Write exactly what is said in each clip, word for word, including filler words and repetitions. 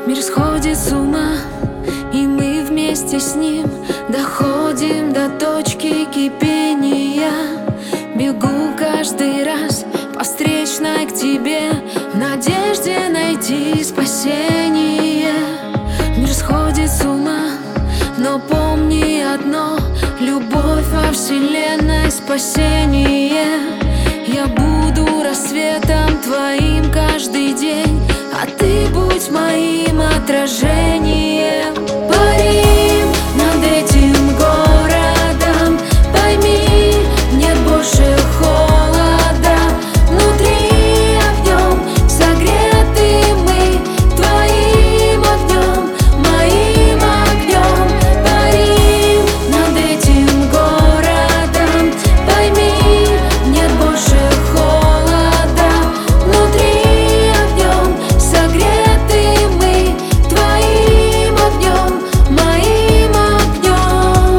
Мир сходит с ума, и мы вместе с ним доходим до точки кипения. Бегу каждый раз по встречной к тебе, в надежде найти спасение. Мир сходит с ума, но помни одно: любовь во вселенной — спасение. Я буду рассветом твоим каждый день, а ты будь моим отражением. Парим над этим городом, пойми, нет больше холода. Внутри огнем согреты мы твоим огнем, моим огнем. Парим над этим городом, пойми, нет больше холода. Внутри огнем согреты мы твоим огнем, моим огнем.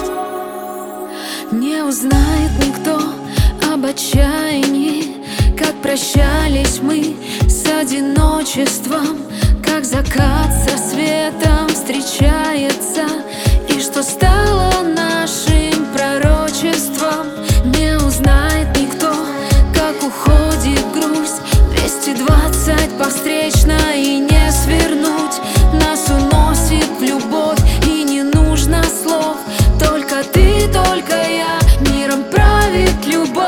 Не узнает никто об отчаянии, как прощались мы с одиночеством, как закат со светом встречается, и что стало нашим пророчеством. Не узнает никто, как уходит грусть. Двести двадцать по встречной, и не свернуть. Нас уносит в любовь, и не нужно слов. Только ты, только я, миром правит любовь.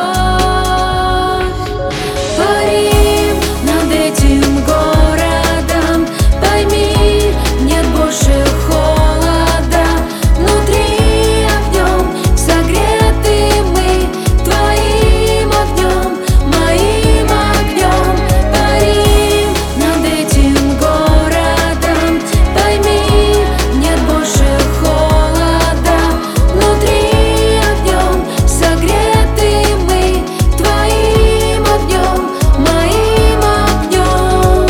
Парим над этим городом, пойми, нет больше холода. Внутри огнем согреты мы твоим огнем, моим огнем. Парим над этим городом, пойми, нет больше холода. Внутри огнем согреты мы твоим огнем, моим огнем.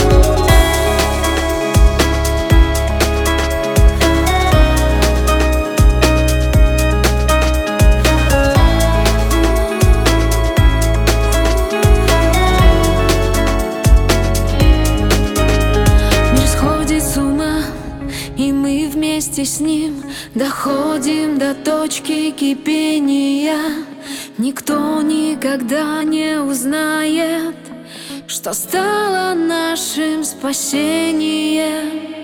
Мир сходит с ума, и мы вместе с ним доходим до точки кипения. Никто никогда не узнает, что стало нашим спасением.